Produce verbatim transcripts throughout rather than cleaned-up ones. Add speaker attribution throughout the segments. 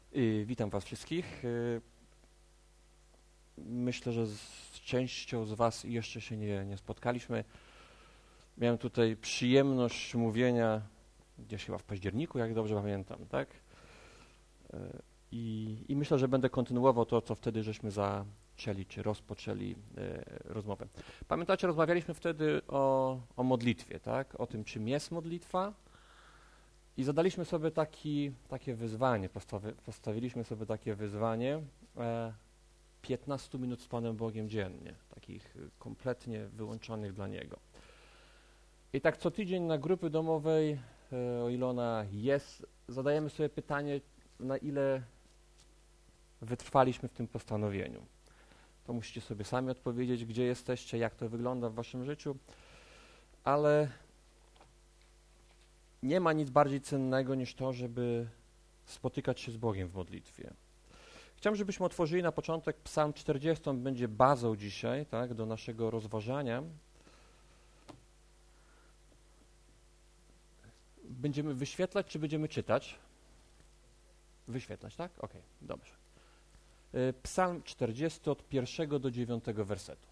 Speaker 1: I witam Was wszystkich. Myślę, że z częścią z Was jeszcze się nie, nie spotkaliśmy. Miałem tutaj przyjemność mówienia gdzieś chyba w październiku, jak dobrze pamiętam, tak? I, i myślę, że będę kontynuował to, co wtedy żeśmy zaczęli, czy rozpoczęli e, rozmowę. Pamiętacie, rozmawialiśmy wtedy o, o modlitwie, tak? O tym, czym jest modlitwa. I zadaliśmy sobie taki, takie wyzwanie, postawi, postawiliśmy sobie takie wyzwanie e, piętnaście minut z Panem Bogiem dziennie, takich kompletnie wyłączonych dla Niego. I tak co tydzień na grupy domowej, e, o ile ona jest, zadajemy sobie pytanie, na ile wytrwaliśmy w tym postanowieniu. To musicie sobie sami odpowiedzieć, gdzie jesteście, jak to wygląda w waszym życiu, ale nie ma nic bardziej cennego niż to, żeby spotykać się z Bogiem w modlitwie. Chciałbym, żebyśmy otworzyli na początek Psalm czterdziesty, on będzie bazą dzisiaj, tak, do naszego rozważania. Będziemy wyświetlać, czy będziemy czytać? Wyświetlać, tak? Okej, okay, dobrze. Psalm czterdziesty od pierwszego do dziewiątego wersetu.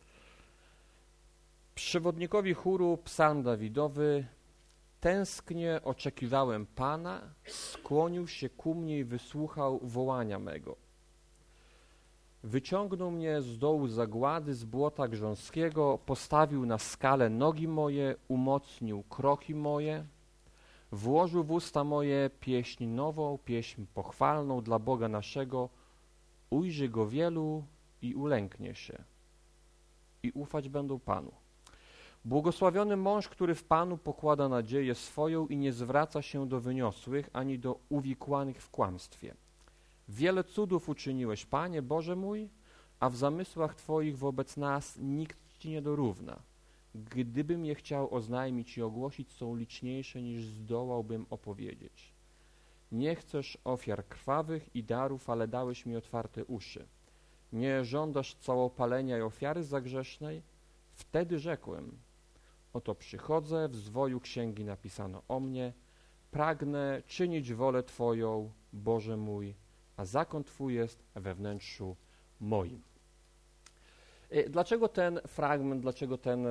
Speaker 1: Przewodnikowi chóru psalm Dawidowy. Tęsknie oczekiwałem Pana, skłonił się ku mnie i wysłuchał wołania mego. Wyciągnął mnie z dołu zagłady, z błota grząskiego, postawił na skale nogi moje, umocnił kroki moje, włożył w usta moje pieśń nową, pieśń pochwalną dla Boga naszego. Ujrzy Go wielu i ulęknie się i ufać będą Panu. Błogosławiony mąż, który w Panu pokłada nadzieję swoją i nie zwraca się do wyniosłych, ani do uwikłanych w kłamstwie. Wiele cudów uczyniłeś, Panie Boże mój, a w zamysłach Twoich wobec nas nikt Ci nie dorówna. Gdybym je chciał oznajmić i ogłosić, są liczniejsze, niż zdołałbym opowiedzieć. Nie chcesz ofiar krwawych i darów, ale dałeś mi otwarte uszy. Nie żądasz całopalenia i ofiary zagrzesznej? Wtedy rzekłem, oto przychodzę, w zwoju księgi napisano o mnie, pragnę czynić wolę Twoją, Boże mój, a zakon Twój jest we wnętrzu moim. Dlaczego ten fragment, dlaczego ten,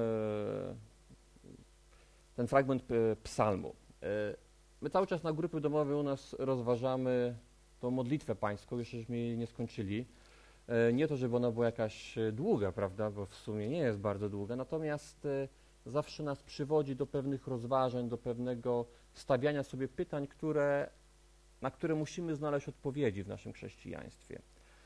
Speaker 1: ten fragment psalmu? My cały czas na grupy domowej u nas rozważamy tą modlitwę pańską, jeszcze żeśmy jej nie skończyli. Nie to, żeby ona była jakaś długa, prawda, bo w sumie nie jest bardzo długa, natomiast zawsze nas przywodzi do pewnych rozważań, do pewnego stawiania sobie pytań, które, na które musimy znaleźć odpowiedzi w naszym chrześcijaństwie.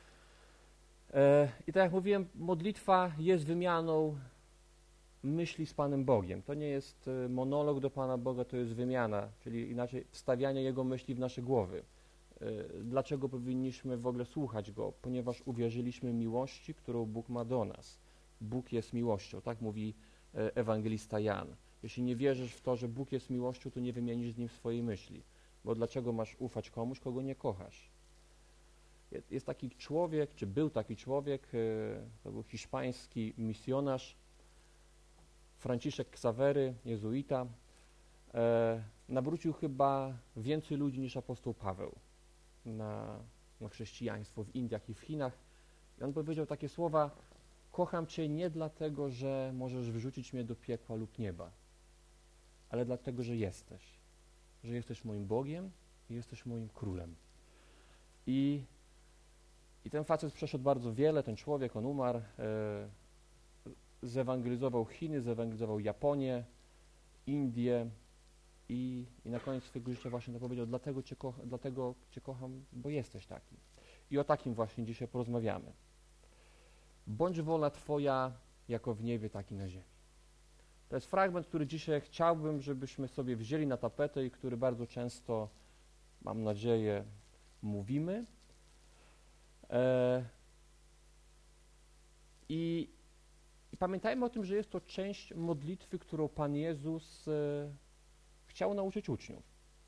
Speaker 1: I tak jak mówiłem, modlitwa jest wymianą myśli z Panem Bogiem. To nie jest monolog do Pana Boga, to jest wymiana, czyli inaczej wstawianie Jego myśli w nasze głowy. Dlaczego powinniśmy w ogóle słuchać Go? Ponieważ uwierzyliśmy miłości, którą Bóg ma do nas. Bóg jest miłością, tak mówi ewangelista Jan. Jeśli nie wierzysz w to, że Bóg jest miłością, to nie wymienisz z Nim swojej myśli. Bo dlaczego masz ufać komuś, kogo nie kochasz? Jest taki człowiek, czy był taki człowiek, to był hiszpański misjonarz, Franciszek Ksawery, jezuita. Nawrócił chyba więcej ludzi niż apostoł Paweł na, na chrześcijaństwo w Indiach i w Chinach. I on powiedział takie słowa: kocham Cię nie dlatego, że możesz wrzucić mnie do piekła lub nieba, ale dlatego, że jesteś. Że jesteś moim Bogiem i jesteś moim królem. I, i ten facet przeszedł bardzo wiele, ten człowiek, on umarł, e, zewangelizował Chiny, zewangelizował Japonię, Indię i, i na koniec swojego życia właśnie to powiedział: dlatego cię, kocha, dlatego cię kocham, bo jesteś taki. I o takim właśnie dzisiaj porozmawiamy. Bądź wola Twoja, jako w niebie, tak i na ziemi. To jest fragment, który dzisiaj chciałbym, żebyśmy sobie wzięli na tapetę i który bardzo często, mam nadzieję, mówimy. E, i, I pamiętajmy o tym, że jest to część modlitwy, którą Pan Jezus e, chciał nauczyć uczniów.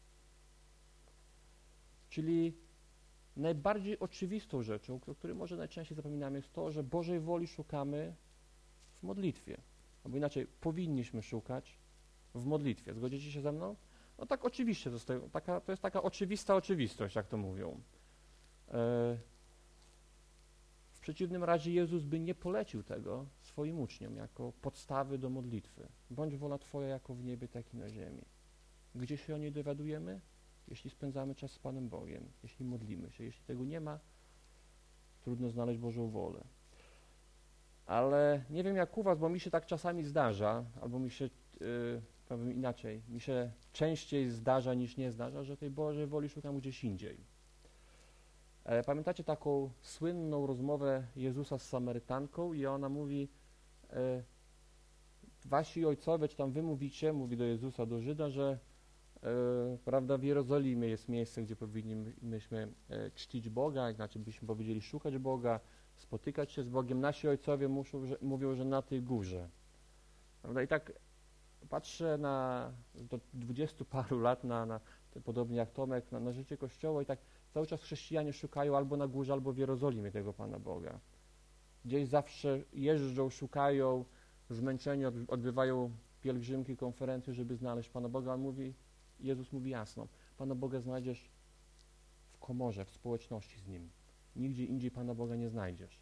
Speaker 1: Czyli najbardziej oczywistą rzeczą, o której może najczęściej zapominamy, jest to, że Bożej woli szukamy w modlitwie. Albo inaczej, powinniśmy szukać w modlitwie. Zgodzicie się ze mną? No tak oczywiście, to jest taka, to jest taka oczywista oczywistość, jak to mówią. W przeciwnym razie Jezus by nie polecił tego swoim uczniom jako podstawy do modlitwy. Bądź wola Twoja jako w niebie, tak i na ziemi. Gdzie się o niej dowiadujemy? Jeśli spędzamy czas z Panem Bogiem, jeśli modlimy się. Jeśli tego nie ma, trudno znaleźć Bożą wolę. Ale nie wiem jak u was, bo mi się tak czasami zdarza, albo mi się, yy, powiem inaczej, mi się częściej zdarza niż nie zdarza, że tej Bożej woli szukam gdzieś indziej. E, pamiętacie taką słynną rozmowę Jezusa z Samarytanką i ona mówi, e, wasi ojcowie, czy tam wy mówicie, mówi do Jezusa, do Żyda, że e, prawda, w Jerozolimie jest miejsce, gdzie powinniśmy e, czcić Boga, inaczej byśmy powiedzieli szukać Boga, spotykać się z Bogiem. Nasi ojcowie muszą, że, mówią, że na tej górze. Prawda? I tak patrzę na do dwudziestu paru lat, na, na podobnie jak Tomek, na, na życie Kościoła i tak cały czas chrześcijanie szukają albo na górze, albo w Jerozolimie tego Pana Boga. Gdzieś zawsze jeżdżą, szukają, zmęczeni, odbywają pielgrzymki, konferencje, żeby znaleźć Pana Boga. On mówi, Jezus mówi jasno, Pana Boga znajdziesz w komorze, w społeczności z Nim. Nigdzie indziej Pana Boga nie znajdziesz.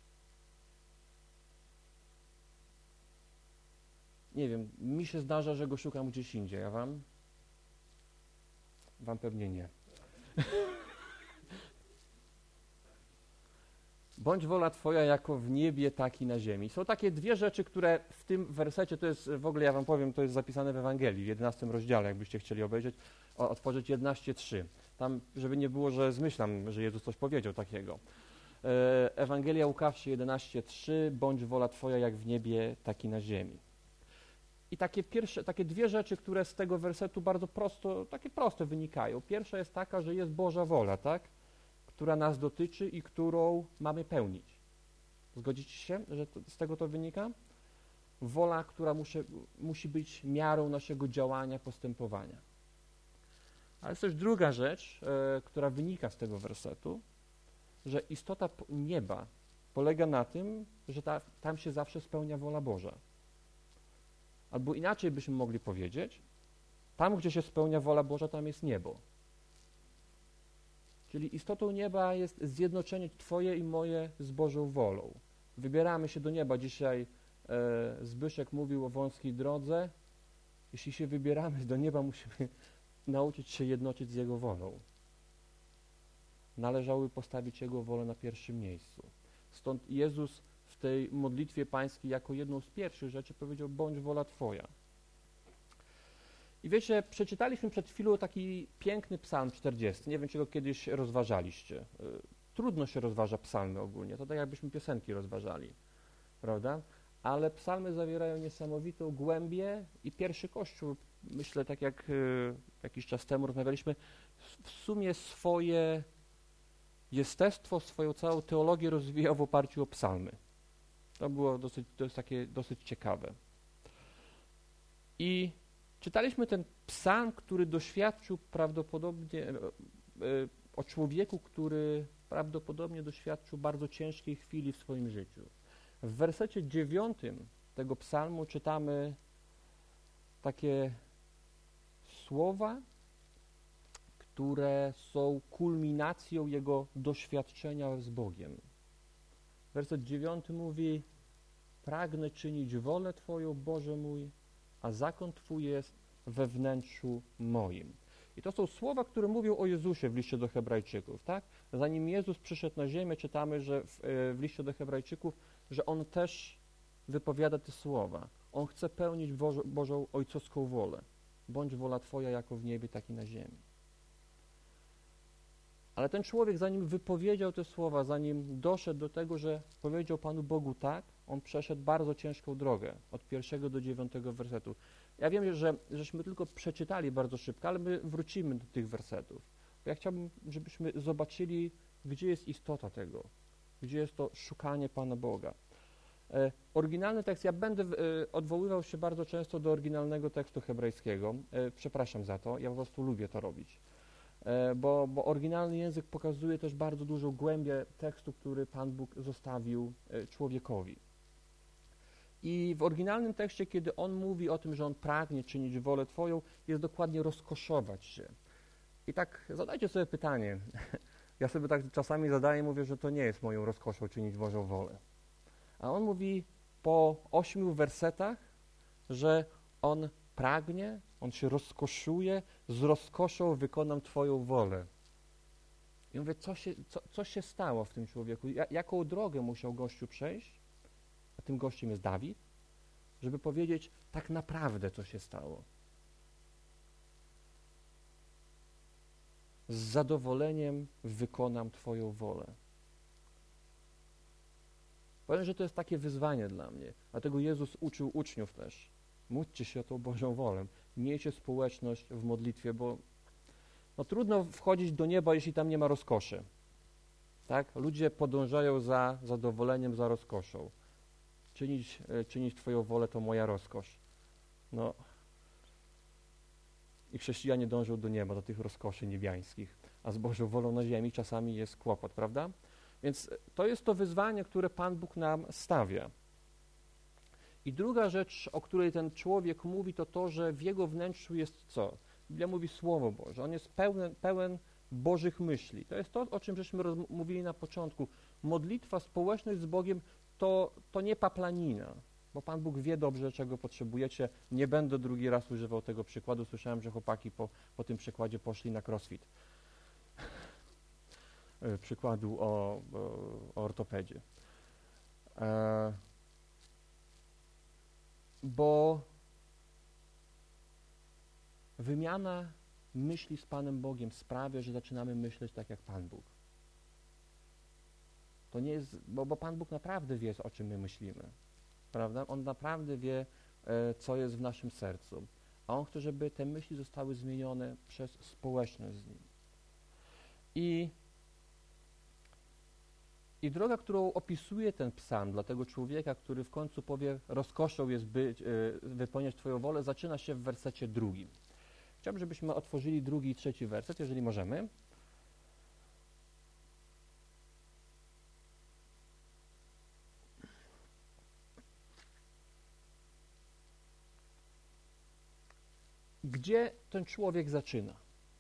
Speaker 1: Nie wiem, mi się zdarza, że Go szukam gdzieś indziej, a wam? Wam pewnie nie. Bądź wola Twoja jako w niebie, tak i na ziemi. Są takie dwie rzeczy, które w tym wersecie, to jest w ogóle, ja wam powiem, to jest zapisane w Ewangelii, w jedenastym rozdziale, jakbyście chcieli obejrzeć, otworzyć jedenaście trzy. Tam, żeby nie było, że zmyślam, że Jezus coś powiedział takiego. Ewangelia Łukasza jedenaście trzy, bądź wola Twoja jak w niebie, tak i na ziemi. I takie pierwsze, takie dwie rzeczy, które z tego wersetu bardzo prosto, takie proste wynikają. Pierwsza jest taka, że jest Boża wola, tak? Która nas dotyczy i którą mamy pełnić. Zgodzicie się, że to, z tego to wynika? Wola, która musi, musi być miarą naszego działania, postępowania. Ale jest też druga rzecz, e, która wynika z tego wersetu, że istota nieba polega na tym, że ta, tam się zawsze spełnia wola Boża. Albo inaczej byśmy mogli powiedzieć, tam, gdzie się spełnia wola Boża, tam jest niebo. Czyli istotą nieba jest zjednoczenie Twoje i moje z Bożą wolą. Wybieramy się do nieba. Dzisiaj e, Zbyszek mówił o wąskiej drodze. Jeśli się wybieramy do nieba, musimy nauczyć się jednoczyć z Jego wolą. Należałoby postawić Jego wolę na pierwszym miejscu. Stąd Jezus w tej modlitwie pańskiej jako jedną z pierwszych rzeczy powiedział, bądź wola Twoja. I wiecie, przeczytaliśmy przed chwilą taki piękny psalm czterdziesty. Nie wiem, czy go kiedyś rozważaliście. Trudno się rozważa psalmy ogólnie. To tak jakbyśmy piosenki rozważali, prawda? Ale psalmy zawierają niesamowitą głębię i pierwszy Kościół, myślę, tak jak jakiś czas temu rozmawialiśmy, w sumie swoje jestestwo, swoją całą teologię rozwijał w oparciu o psalmy. To było dosyć, to jest takie dosyć ciekawe. I czytaliśmy ten psalm, który doświadczył prawdopodobnie o człowieku, który prawdopodobnie doświadczył bardzo ciężkiej chwili w swoim życiu. W wersecie dziewiątym tego psalmu czytamy takie słowa, które są kulminacją jego doświadczenia z Bogiem. Werset dziewiąty mówi, pragnę czynić wolę Twoją, Boże mój, a zakon Twój jest we wnętrzu moim. I to są słowa, które mówią o Jezusie w liście do Hebrajczyków, tak? Zanim Jezus przyszedł na ziemię, czytamy, że w, w liście do Hebrajczyków, że On też wypowiada te słowa. On chce pełnić Bożą, Bożą ojcowską wolę. Bądź wola Twoja jako w niebie, tak i na ziemi. Ale ten człowiek, zanim wypowiedział te słowa, zanim doszedł do tego, że powiedział Panu Bogu tak, on przeszedł bardzo ciężką drogę od pierwszego do dziewiątego wersetu. Ja wiem, że żeśmy tylko przeczytali bardzo szybko, ale my wrócimy do tych wersetów. Bo ja chciałbym, żebyśmy zobaczyli, gdzie jest istota tego, gdzie jest to szukanie Pana Boga. E, oryginalny tekst, ja będę e, odwoływał się bardzo często do oryginalnego tekstu hebrajskiego. E, przepraszam za to, ja po prostu lubię to robić. Bo, bo oryginalny język pokazuje też bardzo dużą głębię tekstu, który Pan Bóg zostawił człowiekowi. I w oryginalnym tekście, kiedy On mówi o tym, że On pragnie czynić wolę Twoją, jest dokładnie rozkoszować się. I tak zadajcie sobie pytanie, Ja sobie tak czasami zadaję, mówię, że to nie jest moją rozkoszą czynić Bożą wolę. A on mówi po ośmiu wersetach, że on pragnie, on się rozkoszuje, z rozkoszą wykonam Twoją wolę. I mówię, co się, co, co się stało w tym człowieku? Ja, jaką drogę musiał gościu przejść? A tym gościem jest Dawid, żeby powiedzieć tak naprawdę, co się stało. Z zadowoleniem wykonam Twoją wolę. Powiem, że to jest takie wyzwanie dla mnie. Dlatego Jezus uczył uczniów też. Módlcie się o tą Bożą wolę. Miejcie społeczność w modlitwie, bo no, trudno wchodzić do nieba, jeśli tam nie ma rozkoszy. Tak? Ludzie podążają za zadowoleniem, za rozkoszą. Czynić, czynić Twoją wolę to moja rozkosz. No. I chrześcijanie dążą do nieba, do tych rozkoszy niebiańskich, a z Bożą wolą na ziemi czasami jest kłopot, prawda? Więc to jest to wyzwanie, które Pan Bóg nam stawia. I druga rzecz, o której ten człowiek mówi, to to, że w jego wnętrzu jest co? Biblia mówi Słowo Boże. On jest pełen, pełen Bożych myśli. To jest to, o czym żeśmy mówili na początku. Modlitwa, społeczność z Bogiem to, to nie paplanina, bo Pan Bóg wie dobrze, czego potrzebujecie. Nie będę drugi raz używał tego przykładu. Słyszałem, że chłopaki po, po tym przykładzie poszli na crossfit. Przykładu o, o, o ortopedzie. E, bo wymiana myśli z Panem Bogiem sprawia, że zaczynamy myśleć tak jak Pan Bóg. To nie jest, bo, bo Pan Bóg naprawdę wie, o czym my myślimy. Prawda? On naprawdę wie, e, co jest w naszym sercu. A On chce, żeby te myśli zostały zmienione przez społeczność z Nim. I I droga, którą opisuje ten psalm dla tego człowieka, który w końcu powie, rozkoszą jest być, wypełniać Twoją wolę, zaczyna się w wersecie drugim. Chciałbym, żebyśmy otworzyli drugi i trzeci werset, jeżeli możemy. Gdzie ten człowiek zaczyna?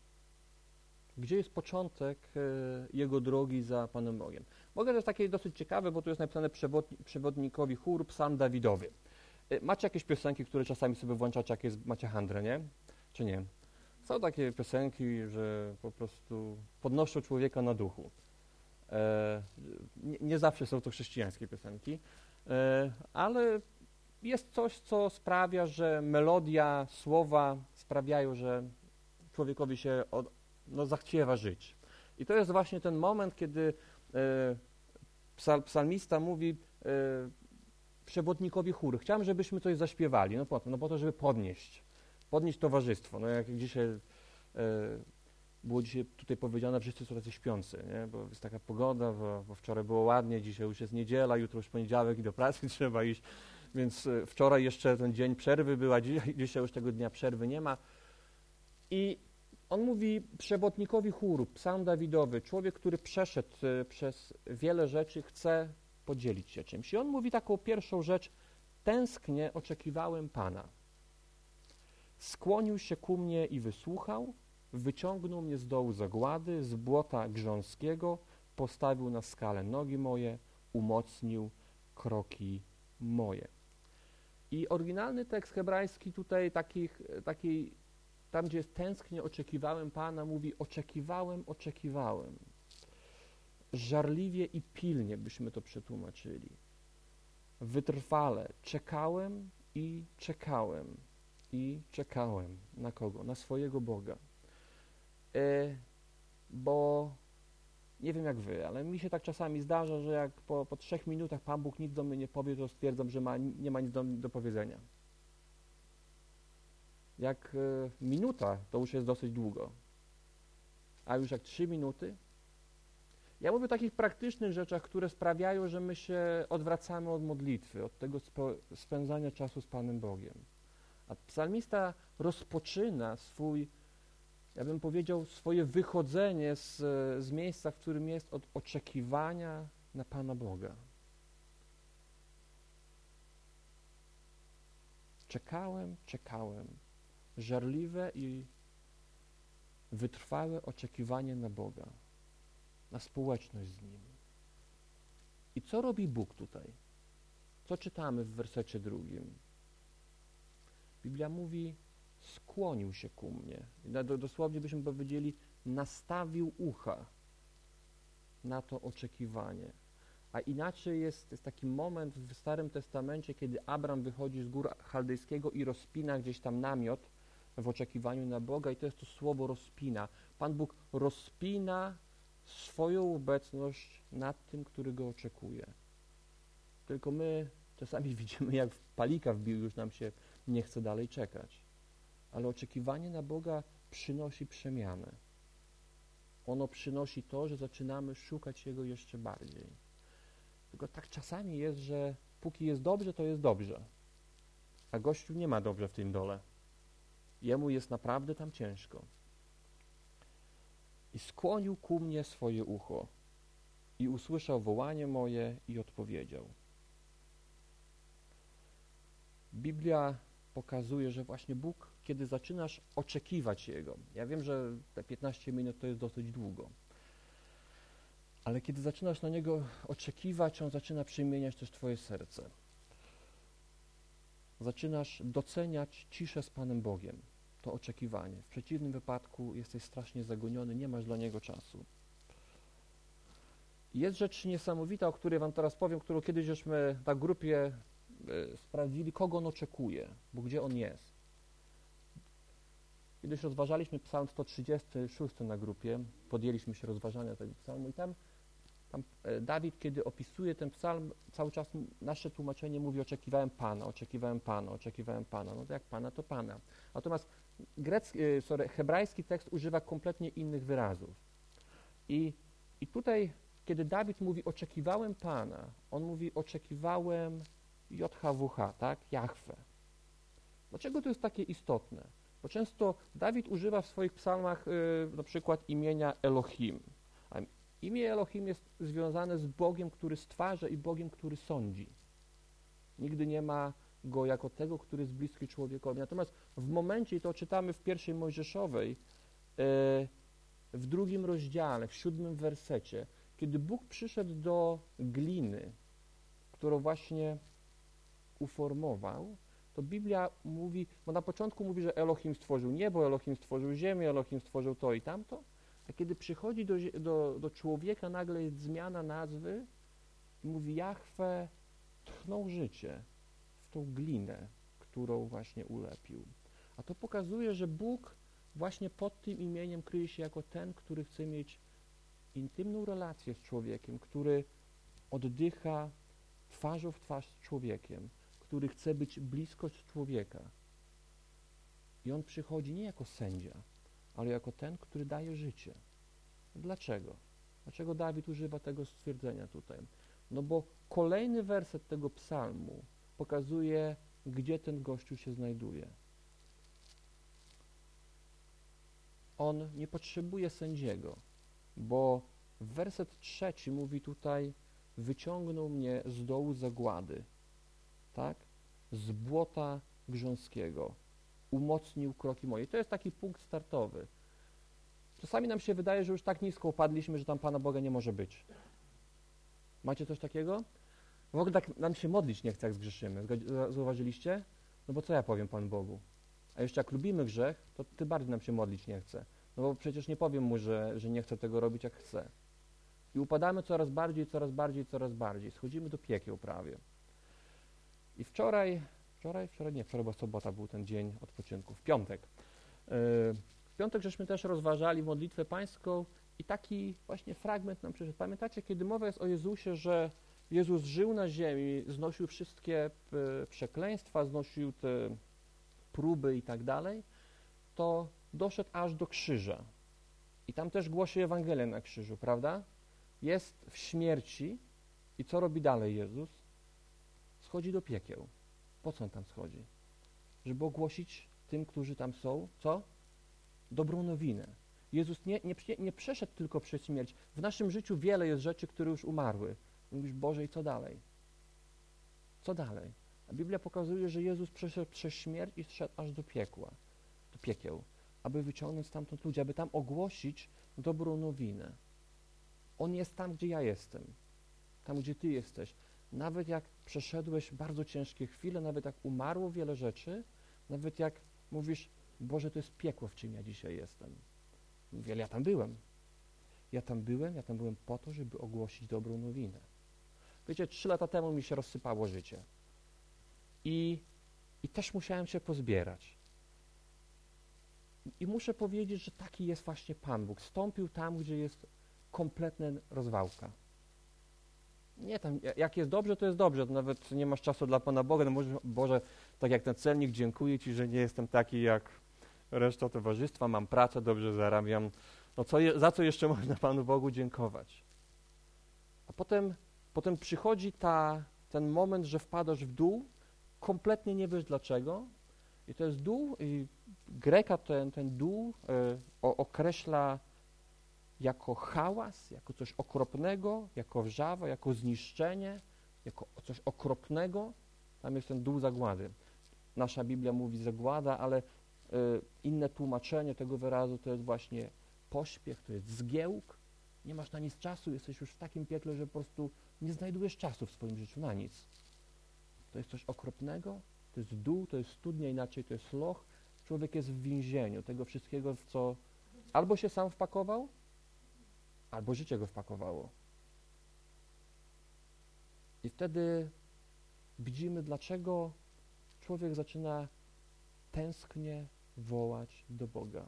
Speaker 1: Gdzie jest początek jego drogi za Panem Bogiem? Mogę, to jest takie dosyć ciekawe, bo tu jest napisane przewodni, przewodnikowi chór, psalm Dawidowy. Macie jakieś piosenki, które czasami sobie włączacie, jak jest, macie handrę, nie? Czy nie? Są takie piosenki, że po prostu podnoszą człowieka na duchu. E, nie, nie zawsze są to chrześcijańskie piosenki, e, ale jest coś, co sprawia, że melodia, słowa sprawiają, że człowiekowi się od, no, zachciewa żyć. I to jest właśnie ten moment, kiedy e, psal, psalmista mówi e, przewodnikowi chór, chciałem, żebyśmy coś zaśpiewali. No po to, no po to, żeby podnieść, podnieść towarzystwo. No jak dzisiaj e, było dzisiaj tutaj powiedziane, wszyscy są tacy śpiący, nie? Bo jest taka pogoda, bo, bo wczoraj było ładnie, dzisiaj już jest niedziela, jutro już poniedziałek i do pracy trzeba iść, więc e, wczoraj jeszcze ten dzień przerwy była, dzisiaj, dzisiaj już tego dnia przerwy nie ma. I on mówi przewodnikowi chóru, psalm Dawidowy, człowiek, który przeszedł e, przez wiele rzeczy, chce podzielić się czymś. I on mówi taką pierwszą rzecz, tęsknię, oczekiwałem Pana. Skłonił się ku mnie i wysłuchał, wyciągnął mnie z dołu zagłady, z błota grząskiego, postawił na skalę nogi moje, umocnił kroki moje. I oryginalny tekst hebrajski tutaj takich, takiej, tam gdzie jest tęsknię, oczekiwałem Pana, mówi oczekiwałem, oczekiwałem. Żarliwie i pilnie byśmy to przetłumaczyli. Wytrwale czekałem i czekałem i czekałem. Na kogo? Na swojego Boga. E, bo nie wiem jak wy, ale mi się tak czasami zdarza, że jak po, po trzech minutach Pan Bóg nic do mnie nie powie, to stwierdzam, że ma, nie ma nic do, do powiedzenia. Jak e, minuta, to już jest dosyć długo. A już jak trzy minuty? Ja mówię o takich praktycznych rzeczach, które sprawiają, że my się odwracamy od modlitwy, od tego spo, spędzania czasu z Panem Bogiem. A psalmista rozpoczyna swój, ja bym powiedział, swoje wychodzenie z, z miejsca, w którym jest, od oczekiwania na Pana Boga. Czekałem, czekałem. Żarliwe i wytrwałe oczekiwanie na Boga. na społeczność z Nim. I co robi Bóg tutaj? Co czytamy w wersecie drugim? Biblia mówi, skłonił się ku mnie. Dosłownie byśmy powiedzieli, nastawił ucha na to oczekiwanie. A inaczej jest, jest taki moment w Starym Testamencie, kiedy Abram wychodzi z gór chaldejskiego i rozpina gdzieś tam namiot w oczekiwaniu na Boga i to jest to słowo rozpina. Pan Bóg rozpina swoją obecność nad tym, który Go oczekuje. Tylko my czasami widzimy, jak palika wbił, już nam się nie chce dalej czekać. Ale oczekiwanie na Boga przynosi przemianę. Ono przynosi to, że zaczynamy szukać Jego jeszcze bardziej. Tylko tak czasami jest, że póki jest dobrze, to jest dobrze. A gościu nie ma dobrze w tym dole. Jemu jest naprawdę tam ciężko. I skłonił ku mnie swoje ucho i usłyszał wołanie moje i odpowiedział. Biblia pokazuje, że właśnie Bóg, kiedy zaczynasz oczekiwać Jego, ja wiem, że te piętnaście minut to jest dosyć długo, ale kiedy zaczynasz na Niego oczekiwać, On zaczyna przemieniać też Twoje serce. Zaczynasz doceniać ciszę z Panem Bogiem, to oczekiwanie. W przeciwnym wypadku jesteś strasznie zagoniony, nie masz dla Niego czasu. Jest rzecz niesamowita, o której Wam teraz powiem, którą kiedyś żeśmy na grupie y, sprawdzili, kogo On oczekuje, bo gdzie On jest. Kiedyś rozważaliśmy psalm sto trzydziesty szósty na grupie, podjęliśmy się rozważania tego psalmu i tam, tam Dawid, kiedy opisuje ten psalm, cały czas nasze tłumaczenie mówi, oczekiwałem Pana, oczekiwałem Pana, oczekiwałem Pana. No to jak Pana, to Pana. Natomiast grecki, sorry, hebrajski tekst używa kompletnie innych wyrazów. I, i tutaj, kiedy Dawid mówi, oczekiwałem Pana, on mówi, oczekiwałem J H W H, tak? Jahwe. Dlaczego to jest takie istotne? Bo często Dawid używa w swoich psalmach yy, na przykład imienia Elohim. A imię Elohim jest związane z Bogiem, który stwarza i Bogiem, który sądzi. Nigdy nie ma Go jako tego, który jest bliski człowiekowi. Natomiast w momencie, i to czytamy w pierwszej Mojżeszowej, yy, w drugim rozdziale, w siódmym wersecie, kiedy Bóg przyszedł do gliny, którą właśnie uformował, to Biblia mówi, bo na początku mówi, że Elohim stworzył niebo, Elohim stworzył ziemię, Elohim stworzył to i tamto, a kiedy przychodzi do, do, do człowieka, nagle jest zmiana nazwy i mówi, Jahwe tchnął życie w tą glinę, którą właśnie ulepił. A to pokazuje, że Bóg właśnie pod tym imieniem kryje się jako ten, który chce mieć intymną relację z człowiekiem, który oddycha twarzą w twarz z człowiekiem, który chce być blisko człowieka. I on przychodzi nie jako sędzia, ale jako ten, który daje życie. Dlaczego? Dlaczego Dawid używa tego stwierdzenia tutaj? No bo kolejny werset tego psalmu pokazuje, gdzie ten gościu się znajduje. On nie potrzebuje sędziego, bo werset trzeci mówi tutaj, wyciągnął mnie z dołu zagłady, tak? Z błota grząskiego, umocnił kroki moje. To jest taki punkt startowy. Czasami nam się wydaje, że już tak nisko upadliśmy, że tam Pana Boga nie może być. Macie coś takiego? W ogóle tak nam się modlić nie chce, jak zgrzeszymy. Zauważyliście? No bo co ja powiem Panu Bogu? A jeszcze jak lubimy grzech, to tym bardziej nam się modlić nie chce. No bo przecież nie powiem Mu, że, że nie chcę tego robić, jak chcę. I upadamy coraz bardziej, coraz bardziej, coraz bardziej. Schodzimy do piekieł prawie. I wczoraj, wczoraj, wczoraj nie, wczoraj była sobota, był ten dzień odpoczynku, w piątek. W piątek żeśmy też rozważali modlitwę pańską i taki właśnie fragment nam przyszedł. Pamiętacie, kiedy mowa jest o Jezusie, że Jezus żył na ziemi, znosił wszystkie przekleństwa, znosił te próby i tak dalej, to doszedł aż do krzyża. I tam też głosi Ewangelię na krzyżu, prawda? Jest w śmierci i co robi dalej Jezus? Schodzi do piekieł. Po co on tam schodzi? Żeby ogłosić tym, którzy tam są, co? Dobrą nowinę. Jezus nie, nie, nie przeszedł tylko przez śmierć. W naszym życiu wiele jest rzeczy, które już umarły. Mówisz, Boże, i co dalej? Co dalej? A Biblia pokazuje, że Jezus przeszedł przez śmierć i zszedł aż do piekła, do piekieł, aby wyciągnąć stamtąd ludzi, aby tam ogłosić dobrą nowinę. On jest tam, gdzie ja jestem, tam, gdzie ty jesteś. Nawet jak przeszedłeś bardzo ciężkie chwile, nawet jak umarło wiele rzeczy, nawet jak mówisz, Boże, to jest piekło, w czym ja dzisiaj jestem. Mówię, ale ja tam byłem. Ja tam byłem, ja tam byłem po to, żeby ogłosić dobrą nowinę. Wiecie, trzy lata temu mi się rozsypało życie. I, i też musiałem się pozbierać. I muszę powiedzieć, że taki jest właśnie Pan Bóg. Stąpił tam, gdzie jest kompletna rozwałka. Nie tam, jak jest dobrze, to jest dobrze. To nawet nie masz czasu dla Pana Boga. No może, Boże, tak jak ten celnik, dziękuję Ci, że nie jestem taki jak reszta towarzystwa. Mam pracę, dobrze zarabiam. No co je, za co jeszcze można Panu Bogu dziękować? A potem, potem przychodzi ta, ten moment, że wpadasz w dół, kompletnie nie wiesz dlaczego. I to jest dół, i Greka ten, ten dół y, o, określa jako hałas, jako coś okropnego, jako wrzawa, jako zniszczenie, jako coś okropnego. Tam jest ten dół zagłady. Nasza Biblia mówi zagłada, ale y, inne tłumaczenie tego wyrazu to jest właśnie pośpiech, to jest zgiełk. Nie masz na nic czasu, jesteś już w takim piekle, że po prostu nie znajdujesz czasu w swoim życiu na nic. To jest coś okropnego, to jest dół, to jest studnia, inaczej to jest loch. Człowiek jest w więzieniu tego wszystkiego, w co albo się sam wpakował, albo życie go wpakowało. I wtedy widzimy, dlaczego człowiek zaczyna tęsknie wołać do Boga.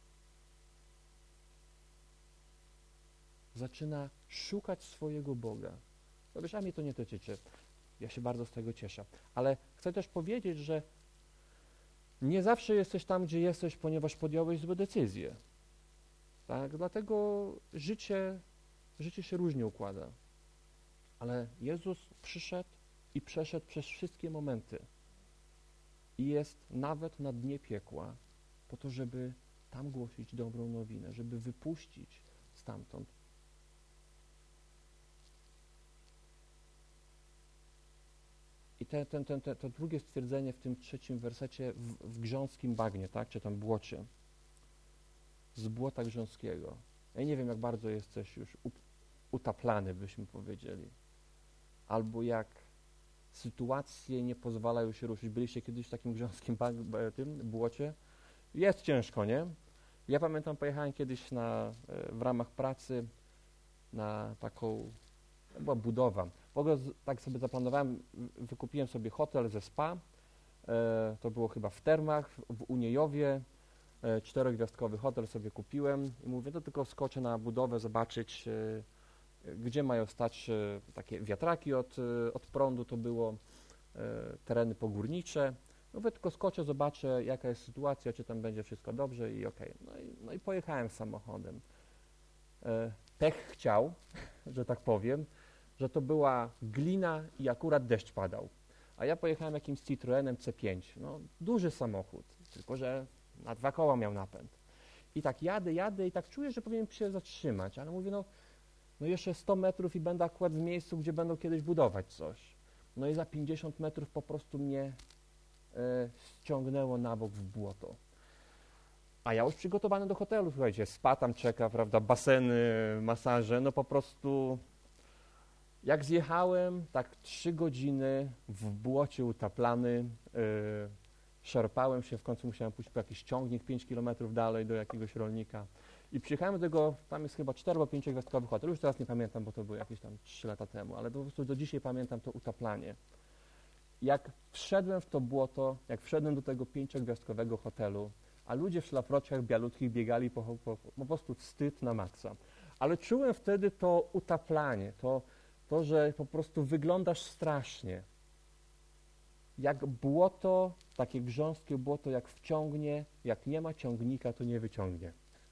Speaker 1: Zaczyna szukać swojego Boga. No wiesz, a mnie to nie dotyczy. Ja się bardzo z tego cieszę. Ale chcę też powiedzieć, że nie zawsze jesteś tam, gdzie jesteś, ponieważ podjąłeś złe decyzje. Tak? Dlatego życie, życie się różnie układa. Ale Jezus przyszedł i przeszedł przez wszystkie momenty. I jest nawet na dnie piekła po to, żeby tam głosić dobrą nowinę, żeby wypuścić stamtąd. I te, ten, ten, te, to drugie stwierdzenie w tym trzecim wersecie w, w grząskim bagnie, tak, czy tam błocie, z błota grząskiego. Ja nie wiem, jak bardzo jesteś już utaplany, byśmy powiedzieli. Albo jak sytuacje nie pozwalają się ruszyć. Byliście kiedyś w takim grząskim bag, tym błocie? Jest ciężko, nie? Ja pamiętam, pojechałem kiedyś na, w ramach pracy na taką, to była budowa. W ogóle z, tak sobie zaplanowałem, wykupiłem sobie hotel ze spa, e, to było chyba w Termach, w Uniejowie, e, czterogwiazdkowy hotel sobie kupiłem i mówię, to tylko wskoczę na budowę, zobaczyć, e, gdzie mają stać e, takie wiatraki od, e, od prądu, to było e, tereny pogórnicze. Mówię, tylko skoczę, zobaczę, jaka jest sytuacja, czy tam będzie wszystko dobrze i okej. Okay. No, i, no i pojechałem samochodem. E, pech chciał, że tak powiem, że to była glina i akurat deszcz padał. A ja pojechałem jakimś Citroenem C pięć. No, duży samochód, tylko że na dwa koła miał napęd. I tak jadę, jadę i tak czuję, że powinien się zatrzymać, ale mówię, no, no jeszcze sto metrów i będę akurat w miejscu, gdzie będą kiedyś budować coś. No i za pięćdziesiąt metrów po prostu mnie e, ściągnęło na bok w błoto. A ja już przygotowany do hotelu, słuchajcie, spa tam czeka, prawda, baseny, masaże, no po prostu jak zjechałem, tak trzy godziny w błocie utaplany, yy, szarpałem się, w końcu musiałem pójść po jakiś ciągnik pięć kilometrów dalej do jakiegoś rolnika i przyjechałem do tego, tam jest chyba cztero albo pięciogwiazdkowy hotel, już teraz nie pamiętam, bo to było jakieś tam trzy lata temu, ale po prostu do dzisiaj pamiętam to utaplanie. Jak wszedłem w to błoto, jak wszedłem do tego pięciogwiazdkowego hotelu, a ludzie w szlafroczkach bialutkich biegali po, po, po prostu wstyd na maksa. Ale czułem wtedy to utaplanie, to, to, że po prostu wyglądasz strasznie. Jak błoto, takie grząskie błoto, jak wciągnie, jak nie ma ciągnika, to nie wyciągnie.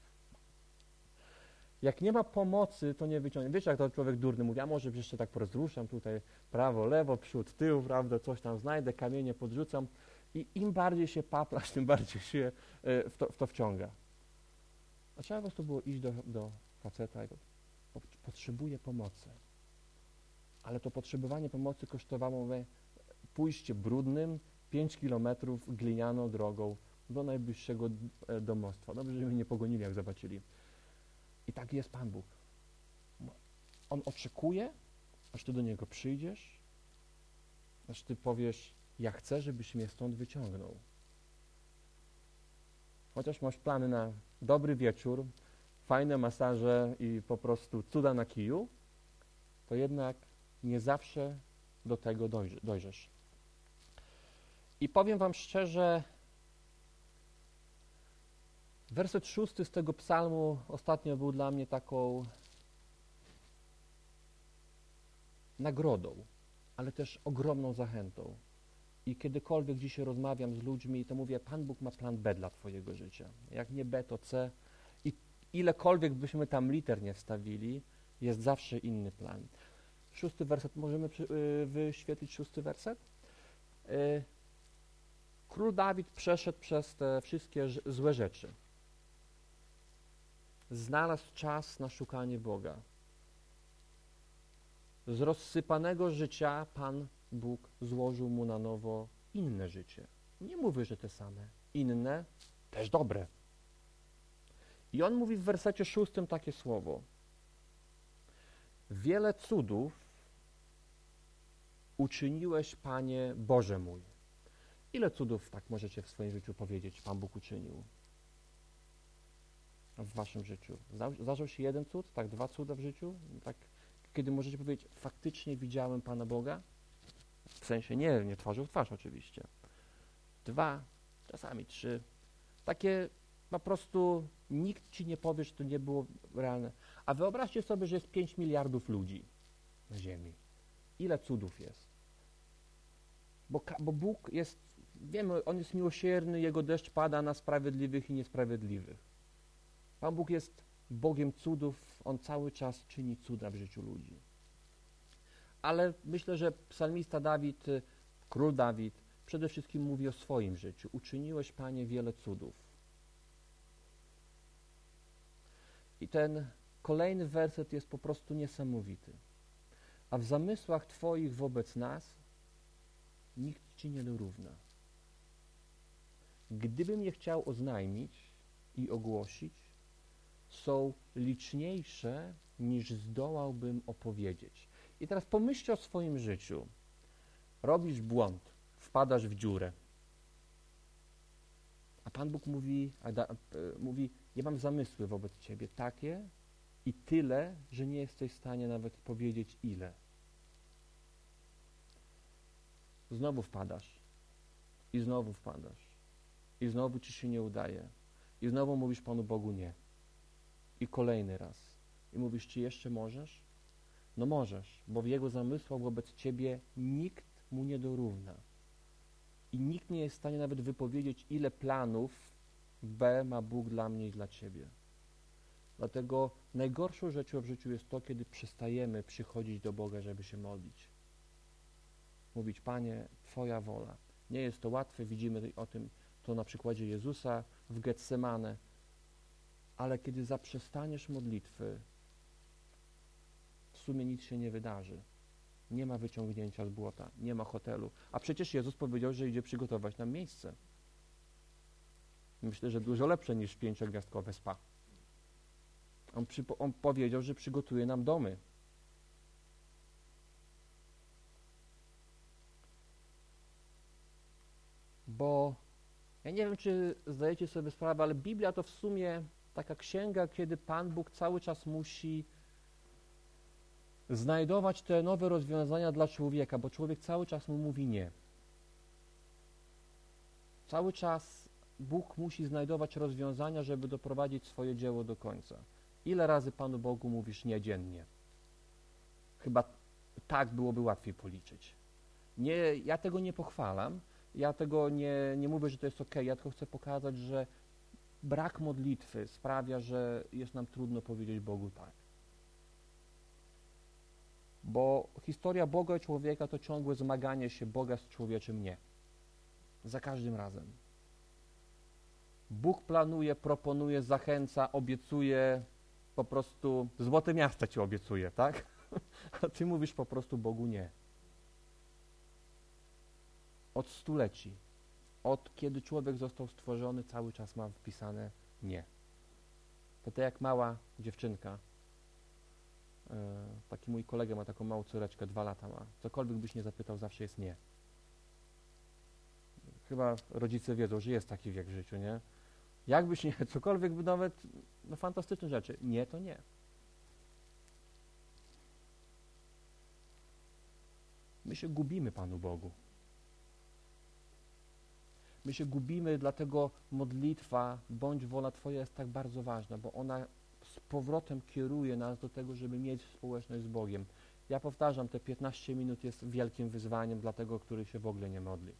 Speaker 1: Jak nie ma pomocy, to nie wyciągnie. Wiecie, jak to człowiek durny mówi, a może jeszcze tak porozruszam tutaj prawo, lewo, przód, tył, prawda, coś tam znajdę, kamienie podrzucam. I im bardziej się paplasz, tym bardziej się w to, w to wciąga. A trzeba po prostu było iść do, do faceta i potrzebuje pomocy. Ale to potrzebowanie pomocy kosztowało mnie pójście brudnym pięć kilometrów glinianą drogą do najbliższego domostwa. Dobrze, że mnie nie pogonili, jak zobaczyli. I tak jest Pan Bóg. On oczekuje, aż ty do niego przyjdziesz, aż ty powiesz, ja chcę, żebyś mnie stąd wyciągnął. Chociaż masz plany na dobry wieczór, fajne masaże i po prostu cuda na kiju, to jednak nie zawsze do tego dojrzy, dojrzysz. I powiem wam szczerze, werset szósty z tego psalmu ostatnio był dla mnie taką nagrodą, ale też ogromną zachętą. I kiedykolwiek dzisiaj rozmawiam z ludźmi, to mówię, Pan Bóg ma plan B dla twojego życia. Jak nie B, to C. I ilekolwiek byśmy tam liter nie wstawili, jest zawsze inny plan. Szósty werset, możemy przy, y, wyświetlić szósty werset? Y, Król Dawid przeszedł przez te wszystkie złe rzeczy. Znalazł czas na szukanie Boga. Z rozsypanego życia Pan Bóg złożył mu na nowo inne życie. Nie mówię, że te same. Inne, też dobre. I on mówi w wersecie szóstym takie słowo. Wiele cudów uczyniłeś, Panie Boże mój. Ile cudów tak możecie w swoim życiu powiedzieć, Pan Bóg uczynił? W waszym życiu. Zdarzył się jeden cud, tak dwa cuda w życiu? Tak, kiedy możecie powiedzieć, faktycznie widziałem Pana Boga? W sensie nie, nie twarzą w twarz oczywiście. Dwa, czasami trzy. Takie po prostu nikt ci nie powie, że to nie było realne. A wyobraźcie sobie, że jest pięć miliardów ludzi na ziemi. Ile cudów jest? Bo, bo Bóg jest, wiemy, On jest miłosierny, Jego deszcz pada na sprawiedliwych i niesprawiedliwych. Pan Bóg jest Bogiem cudów, On cały czas czyni cuda w życiu ludzi. Ale myślę, że psalmista Dawid, król Dawid, przede wszystkim mówi o swoim życiu. Uczyniłeś, Panie, wiele cudów. I ten kolejny werset jest po prostu niesamowity. A w zamysłach Twoich wobec nas nikt Ci nie dorówna. Gdybym je chciał oznajmić i ogłosić, są liczniejsze, niż zdołałbym opowiedzieć. I teraz pomyślcie o swoim życiu. Robisz błąd, wpadasz w dziurę. A Pan Bóg mówi, Ada, mówi, ja mam zamysły wobec Ciebie takie i tyle, że nie jesteś w stanie nawet powiedzieć ile. Znowu wpadasz. I znowu wpadasz. I znowu Ci się nie udaje. I znowu mówisz Panu Bogu nie. I kolejny raz. I mówisz, czy jeszcze możesz? No możesz, bo w Jego zamysłach wobec Ciebie nikt Mu nie dorówna. I nikt nie jest w stanie nawet wypowiedzieć, ile planów B ma Bóg dla mnie i dla Ciebie. Dlatego najgorszą rzeczą w życiu jest to, kiedy przestajemy przychodzić do Boga, żeby się modlić. Mówić, Panie, Twoja wola. Nie jest to łatwe, widzimy o tym to na przykładzie Jezusa w Getsemane, ale kiedy zaprzestaniesz modlitwy, w sumie nic się nie wydarzy. Nie ma wyciągnięcia z błota, nie ma hotelu. A przecież Jezus powiedział, że idzie przygotować nam miejsce. Myślę, że dużo lepsze niż pięciogwiazdkowe spa. On, przy, on powiedział, że przygotuje nam domy. Bo ja nie wiem, czy zdajecie sobie sprawę, ale Biblia to w sumie taka księga, kiedy Pan Bóg cały czas musi znajdować te nowe rozwiązania dla człowieka, bo człowiek cały czas mu mówi nie. Cały czas Bóg musi znajdować rozwiązania, żeby doprowadzić swoje dzieło do końca. Ile razy Panu Bogu mówisz nie dziennie? Chyba tak byłoby łatwiej policzyć. Nie, ja tego nie pochwalam, ja tego nie, nie mówię, że to jest ok, ja tylko chcę pokazać, że brak modlitwy sprawia, że jest nam trudno powiedzieć Bogu tak. Bo historia Boga i człowieka to ciągłe zmaganie się Boga z człowieczym nie. Za każdym razem. Bóg planuje, proponuje, zachęca, obiecuje, po prostu złote miasta ci obiecuje, tak? A ty mówisz po prostu Bogu nie. Od stuleci, od kiedy człowiek został stworzony, cały czas ma wpisane nie. To tak jak mała dziewczynka, taki mój kolega ma taką małą córeczkę, dwa lata ma. Cokolwiek byś nie zapytał, zawsze jest nie. Chyba rodzice wiedzą, że jest taki wiek w życiu, nie? Jakbyś nie, cokolwiek by nawet, no fantastyczne rzeczy. Nie, to nie. My się gubimy Panu Bogu. My się gubimy, dlatego modlitwa, bądź wola Twoja jest tak bardzo ważna, bo ona z powrotem kieruje nas do tego, żeby mieć społeczność z Bogiem. Ja powtarzam, te piętnaście minut jest wielkim wyzwaniem dla tego, który się w ogóle nie modli.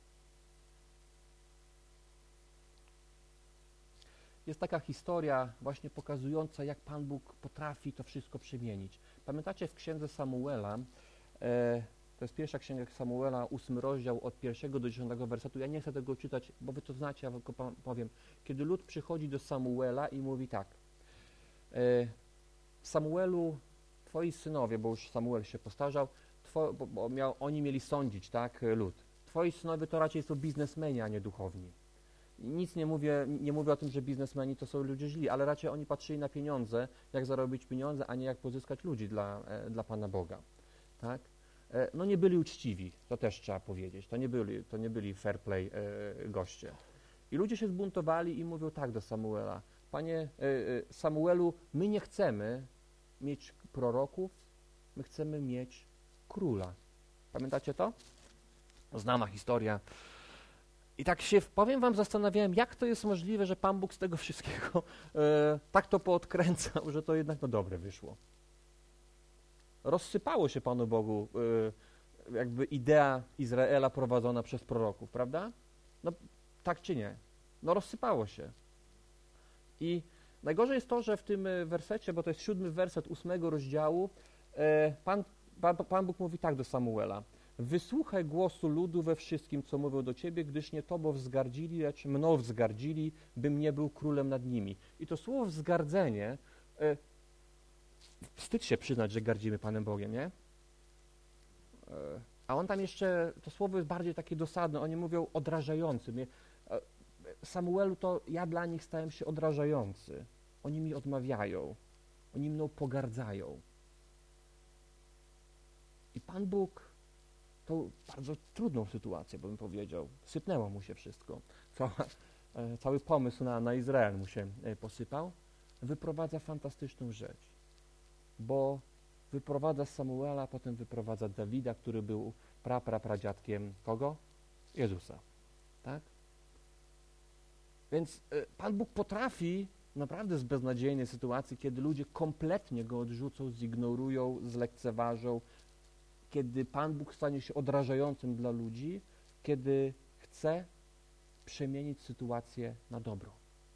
Speaker 1: Jest taka historia właśnie pokazująca, jak Pan Bóg potrafi to wszystko przemienić. Pamiętacie w księdze Samuela, e, to jest pierwsza księga Samuela, ósmy rozdział, od pierwszego do dziesiątego wersetu. Ja nie chcę tego czytać, bo wy to znacie, ja tylko powiem. Kiedy lud przychodzi do Samuela i mówi tak. E, Samuelu, twoi synowie, bo już Samuel się postarzał, two, bo, bo miał, oni mieli sądzić, tak, lud. Twoi synowie to raczej są biznesmeni, a nie duchowni. Nic nie mówię, nie mówię o tym, że biznesmeni to są ludzie źli, ale raczej oni patrzyli na pieniądze, jak zarobić pieniądze, a nie jak pozyskać ludzi dla, e, dla Pana Boga. Tak? E, no nie byli uczciwi, to też trzeba powiedzieć. To nie byli, to nie byli fair play e, goście. I ludzie się zbuntowali i mówią tak do Samuela. Panie e, e, Samuelu, my nie chcemy mieć proroków, my chcemy mieć króla. Pamiętacie to? Znana historia. I tak się, powiem wam, zastanawiałem, jak to jest możliwe, że Pan Bóg z tego wszystkiego e, tak to poodkręcał, że to jednak no dobre wyszło. Rozsypało się Panu Bogu e, jakby idea Izraela prowadzona przez proroków, prawda? No tak czy nie? No rozsypało się. I najgorzej jest to, że w tym wersecie, bo to jest siódmy werset ósmego rozdziału, e, Pan, Pan, Pan Bóg mówi tak do Samuela. Wysłuchaj głosu ludu we wszystkim, co mówią do Ciebie, gdyż nie Tobą wzgardzili, lecz mną wzgardzili, bym nie był królem nad nimi. I to słowo wzgardzenie, e, wstyd się przyznać, że gardzimy Panem Bogiem, nie? E, a on tam jeszcze, to słowo jest bardziej takie dosadne, oni mówią odrażający. Mnie, e, Samuelu, to ja dla nich stałem się odrażający. Oni mi odmawiają, oni mną pogardzają. I Pan Bóg tą bardzo trudną sytuację, bym powiedział. Sypnęło mu się wszystko. Cała, e, cały pomysł na, na Izrael mu się e, posypał. Wyprowadza fantastyczną rzecz, bo wyprowadza Samuela, potem wyprowadza Dawida, który był pra, pra, pradziadkiem kogo? Jezusa. Tak? Więc e, Pan Bóg potrafi naprawdę z beznadziejnej sytuacji, kiedy ludzie kompletnie Go odrzucą, zignorują, zlekceważą, kiedy Pan Bóg stanie się odrażającym dla ludzi, kiedy chce przemienić sytuację na dobro.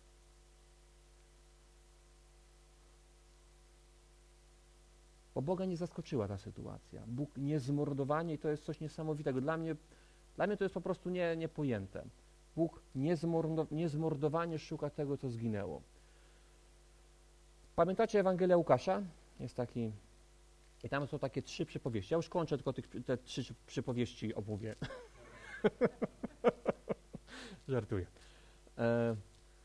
Speaker 1: Bo Boga nie zaskoczyła ta sytuacja. Bóg niezmordowanie i to jest coś niesamowitego. Dla mnie, dla mnie to jest po prostu nie, niepojęte. Bóg niezmordo, niezmordowanie szuka tego, co zginęło. Pamiętacie Ewangelia Łukasza? Jest taki... I tam są takie trzy przypowieści. Ja już kończę, tylko tych, te trzy przypowieści omówię. Żartuję. E, e,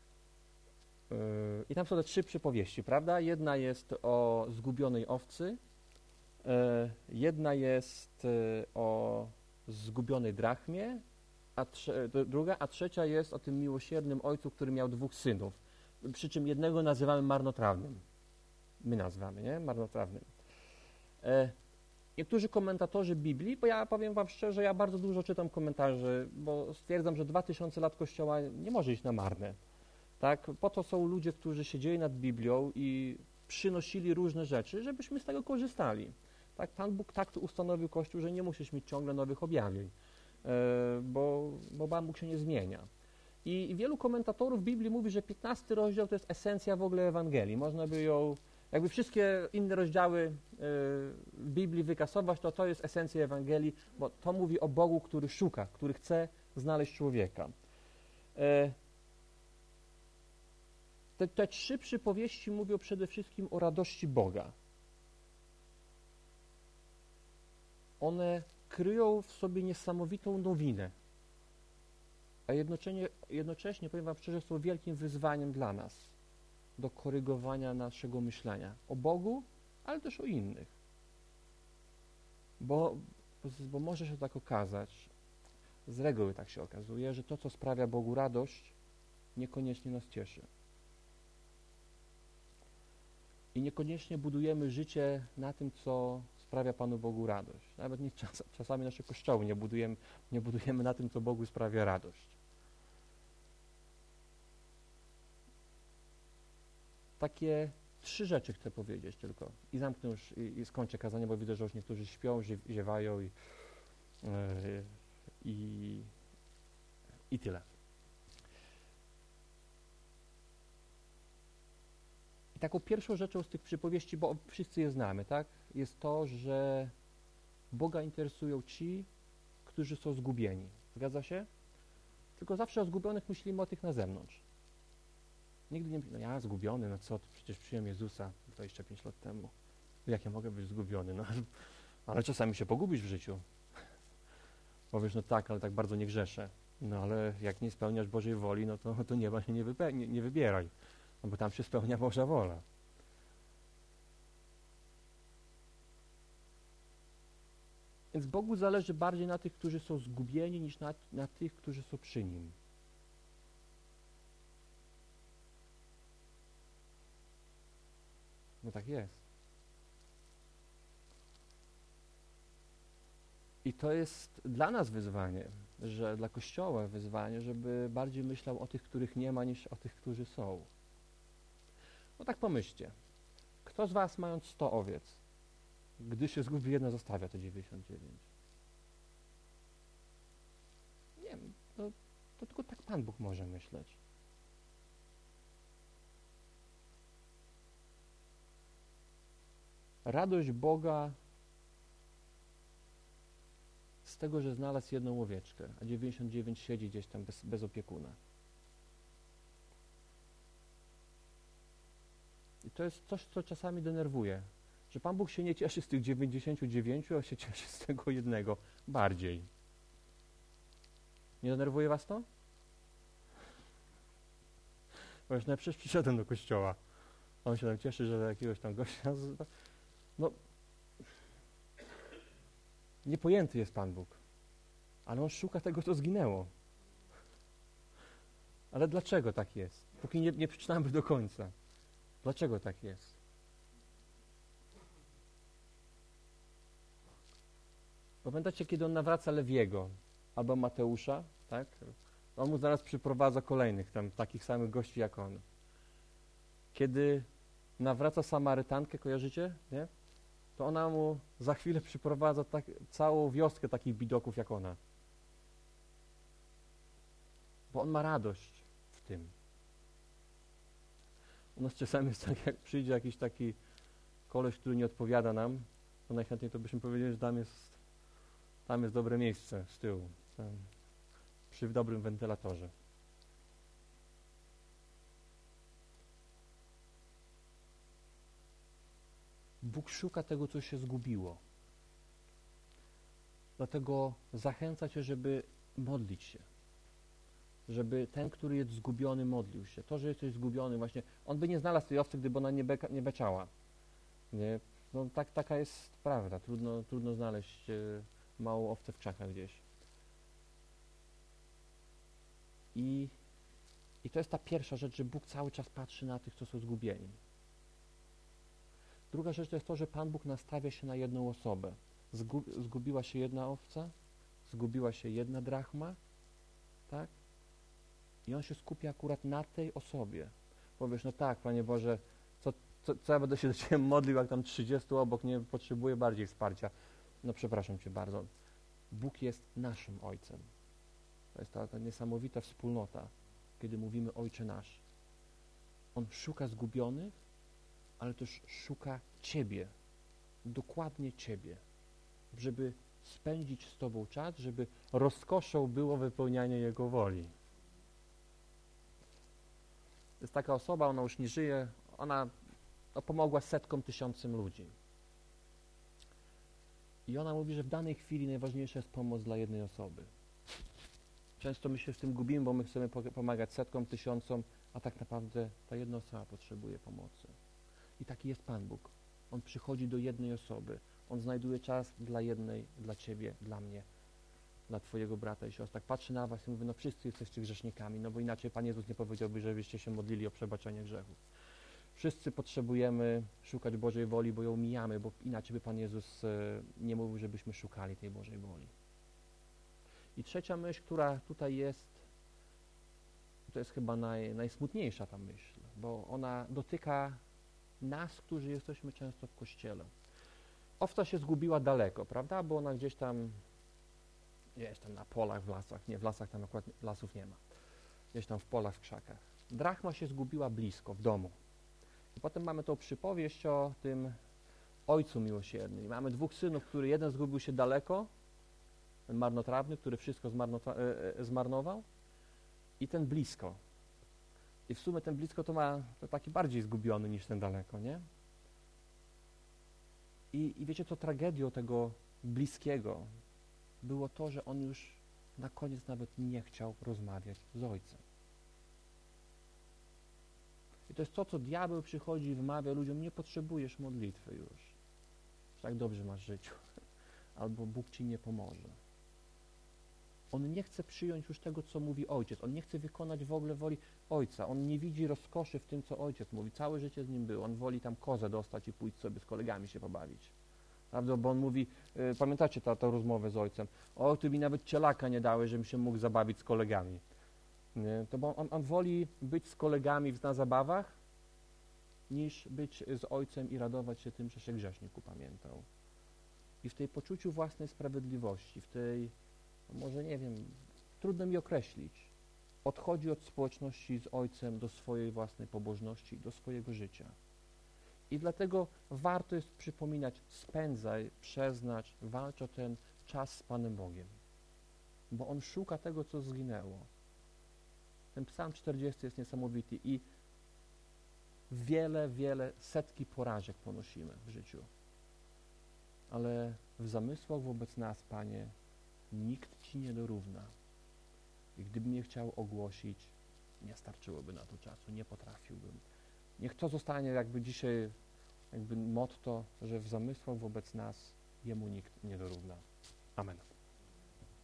Speaker 1: I tam są te trzy przypowieści, prawda? Jedna jest o zgubionej owcy, e, jedna jest e, o zgubionej drachmie, a trze, druga, a trzecia jest o tym miłosiernym ojcu, który miał dwóch synów. Przy czym jednego nazywamy marnotrawnym. My nazywamy, nie? Marnotrawnym. Niektórzy komentatorzy Biblii, bo ja powiem wam szczerze, ja bardzo dużo czytam komentarzy, bo stwierdzam, że dwa tysiące lat Kościoła nie może iść na marne. Tak? Po to są ludzie, którzy siedzieli nad Biblią i przynosili różne rzeczy, żebyśmy z tego korzystali. Tak? Pan Bóg tak ustanowił Kościół, że nie musisz mieć ciągle nowych objawień, bo, bo Pan Bóg się nie zmienia. I wielu komentatorów Biblii mówi, że piętnasty rozdział to jest esencja w ogóle Ewangelii. Można by ją Jakby wszystkie inne rozdziały w Biblii wykasować, to to jest esencja Ewangelii, bo to mówi o Bogu, który szuka, który chce znaleźć człowieka. Te, te trzy przypowieści mówią przede wszystkim o radości Boga. One kryją w sobie niesamowitą nowinę, a jednocześnie, jednocześnie, powiem wam szczerze, są wielkim wyzwaniem dla nas do korygowania naszego myślenia o Bogu, ale też o innych. Bo, bo może się tak okazać, z reguły tak się okazuje, że to, co sprawia Bogu radość, niekoniecznie nas cieszy. I niekoniecznie budujemy życie na tym, co sprawia Panu Bogu radość. Nawet nie czas, czasami nasze kościoły nie budujemy, nie budujemy na tym, co Bogu sprawia radość. Takie trzy rzeczy chcę powiedzieć tylko. I zamknę już, i, i skończę kazanie, bo widzę, że już niektórzy śpią, zie, ziewają i, yy, i, i tyle. I taką pierwszą rzeczą z tych przypowieści, bo wszyscy je znamy, tak, jest to, że Boga interesują ci, którzy są zgubieni. Zgadza się? Tylko zawsze o zgubionych myślimy o tych na zewnątrz. Nigdy nie myślimy, no ja zgubiony, no co, przecież przyjąłem Jezusa dwadzieścia pięć lat temu. Jak ja mogę być zgubiony? No, ale czasami się pogubisz w życiu. Powiesz, no tak, ale tak bardzo nie grzeszę. No ale jak nie spełniasz Bożej woli, no to, to nieba się nie, wype- nie, nie wybieraj. No bo tam się spełnia Boża wola. Więc Bogu zależy bardziej na tych, którzy są zgubieni, niż na, na tych, którzy są przy Nim. No tak jest. I to jest dla nas wyzwanie, że dla Kościoła wyzwanie, żeby bardziej myślał o tych, których nie ma, niż o tych, którzy są. No tak pomyślcie. Kto z was, mając sto owiec, gdy się zgubi jedna, zostawia te dziewięćdziesiąt dziewięć? Nie wiem, to, to tylko tak Pan Bóg może myśleć. Radość Boga z tego, że znalazł jedną owieczkę, a dziewięćdziesiąt dziewięć siedzi gdzieś tam bez, bez opiekuna. I to jest coś, co czasami denerwuje, że Pan Bóg się nie cieszy z tych dziewięćdziesięciu dziewięciu, a się cieszy z tego jednego bardziej. Nie denerwuje was to? Bo już przecież przyszedłem do kościoła. On się tam cieszy, że jakiegoś tam gościa... No, niepojęty jest Pan Bóg, ale On szuka tego, co zginęło. Ale dlaczego tak jest? Póki nie, nie przeczytamy do końca. Dlaczego tak jest? Pamiętacie, kiedy On nawraca Lewiego albo Mateusza, tak? On mu zaraz przyprowadza kolejnych tam takich samych gości jak on. Kiedy nawraca Samarytankę, kojarzycie? Nie? To ona mu za chwilę przyprowadza tak, całą wioskę takich bidoków jak ona. Bo on ma radość w tym. U nas czasami jest tak, jak przyjdzie jakiś taki koleś, który nie odpowiada nam, to najchętniej to byśmy powiedzieli, że tam jest, tam jest dobre miejsce z tyłu, tam, przy dobrym wentylatorze. Bóg szuka tego, co się zgubiło. Dlatego zachęca cię, żeby modlić się. Żeby ten, który jest zgubiony, modlił się. To, że jesteś zgubiony, właśnie, on by nie znalazł tej owcy, gdyby ona nie, beka, nie beczała. Nie? No, tak, taka jest prawda. Trudno, trudno znaleźć e, małą owcę w krzakach gdzieś. I, I to jest ta pierwsza rzecz, że Bóg cały czas patrzy na tych, co są zgubieni. Druga rzecz to jest to, że Pan Bóg nastawia się na jedną osobę. Zgub, zgubiła się jedna owca, zgubiła się jedna drachma, tak? I On się skupia akurat na tej osobie. Powiesz, no tak, Panie Boże, co, co, co ja będę się do Ciebie modlił, jak tam trzydziestu obok nie potrzebuje bardziej wsparcia. No przepraszam Cię bardzo. Bóg jest naszym Ojcem. To jest ta, ta niesamowita wspólnota, kiedy mówimy Ojcze Nasz. On szuka zgubionych, ale też szuka Ciebie, dokładnie Ciebie, żeby spędzić z Tobą czas, żeby rozkoszą było wypełnianie Jego woli. Jest taka osoba, ona już nie żyje, ona no, pomogła setkom, tysiącom ludzi. I ona mówi, że w danej chwili najważniejsza jest pomoc dla jednej osoby. Często my się w tym gubimy, bo my chcemy pomagać setkom, tysiącom, a tak naprawdę ta jedna osoba potrzebuje pomocy. I taki jest Pan Bóg. On przychodzi do jednej osoby. On znajduje czas dla jednej, dla ciebie, dla mnie, dla twojego brata i siostry. Tak patrzy na was i mówi, no wszyscy jesteście grzesznikami, no bo inaczej Pan Jezus nie powiedziałby, żebyście się modlili o przebaczenie grzechów. Wszyscy potrzebujemy szukać Bożej woli, bo ją mijamy, bo inaczej by Pan Jezus nie mówił, żebyśmy szukali tej Bożej woli. I trzecia myśl, która tutaj jest, to jest chyba naj, najsmutniejsza ta myśl, bo ona dotyka nas, którzy jesteśmy często w Kościele. Owca się zgubiła daleko, prawda? Bo ona gdzieś tam, gdzieś tam na polach, w lasach, nie, w lasach tam akurat lasów nie ma, gdzieś tam w polach, w krzakach. Drachma się zgubiła blisko, w domu. I potem mamy tą przypowieść o tym ojcu miłosiernym. I mamy dwóch synów, który jeden zgubił się daleko, ten marnotrawny, który wszystko zmarnował, i ten blisko. I w sumie ten blisko to ma to taki bardziej zgubiony niż ten daleko, nie? I, I wiecie, co tragedią tego bliskiego było to, że on już na koniec nawet nie chciał rozmawiać z ojcem. I to jest to, co diabeł przychodzi i wmawia ludziom, nie potrzebujesz modlitwy już. Tak dobrze masz w życiu. Albo Bóg ci nie pomoże. On nie chce przyjąć już tego, co mówi ojciec. On nie chce wykonać w ogóle woli ojca. On nie widzi rozkoszy w tym, co ojciec mówi. Całe życie z nim był. On woli tam kozę dostać i pójść sobie z kolegami się pobawić. Prawda? Bo on mówi, y, pamiętacie tę rozmowę z ojcem? O, ty mi nawet cielaka nie dałeś, żebym się mógł zabawić z kolegami. Nie? To bo on, on woli być z kolegami na zabawach, niż być z ojcem i radować się tym, że się grzesznik upamiętał. I w tej poczuciu własnej sprawiedliwości, w tej, no może nie wiem, trudno mi określić, odchodzi od społeczności z ojcem do swojej własnej pobożności, do swojego życia. I dlatego warto jest przypominać, spędzaj, przeznacz, walcz o ten czas z Panem Bogiem. Bo On szuka tego, co zginęło. Ten psalm czterdziesty jest niesamowity i wiele, wiele, setki porażek ponosimy w życiu. Ale w zamysłach wobec nas, Panie, nikt Ci nie dorówna. I gdybym je chciał ogłosić, nie starczyłoby na to czasu, nie potrafiłbym. Niech to zostanie jakby dzisiaj jakby motto, że w zamysłach wobec nas Jemu nikt nie dorówna. Amen.